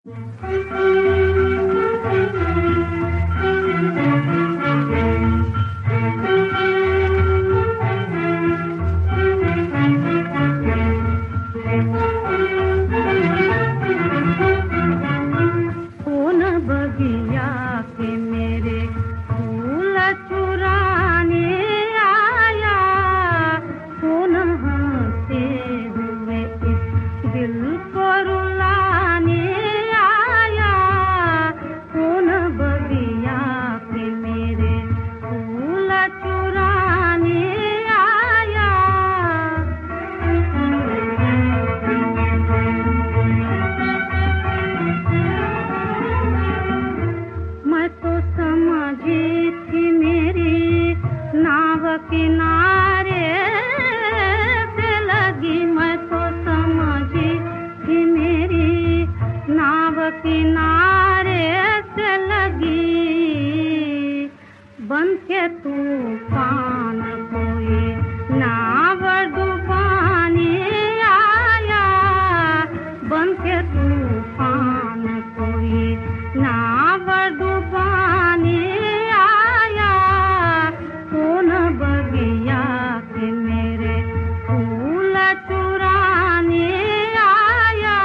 किनारे से लगी, मैं तो समझी थी मेरी नाव किनारे से लगी। बन के तूफान कोई नाव डुबाने आया, बन के तूफान कोई नाव डुबाने आया। कौन बगिया के मेरे फूल चुराने आया।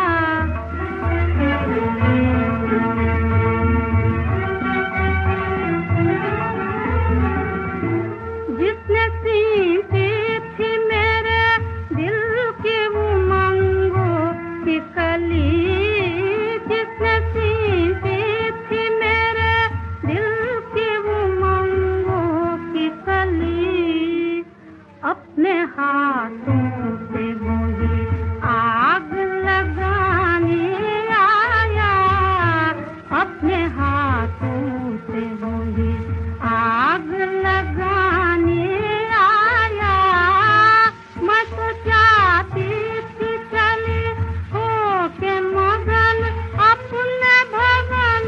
जिसने सींची थी मेरे दिल की उमंगों की कली, जिसने सींची थी मेरे दिल की उमंगों की कली, अपने हाथों से मुझे आग लगाने आया, अपने हाथों से मुझे आग लगाने आया। मैं तो चाहती थी चली हो के मगन अपने भवन,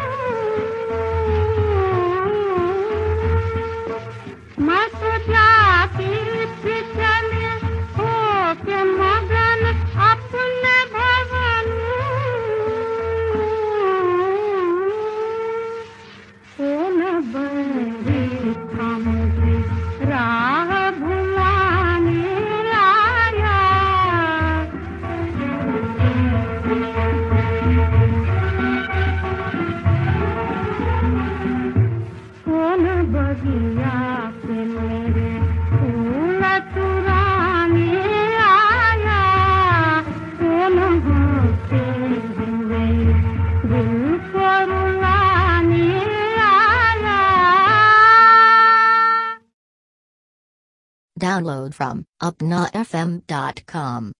मैं तो चाहती थी चली हो के मगन अपने भवन। कौन बड़ी था मुझे राह भुलाने आया। कौन बगिया के मेरे फूल चुराने आया। कौन होते हुए दिल को रुलाने आया। Download from upnafm.com.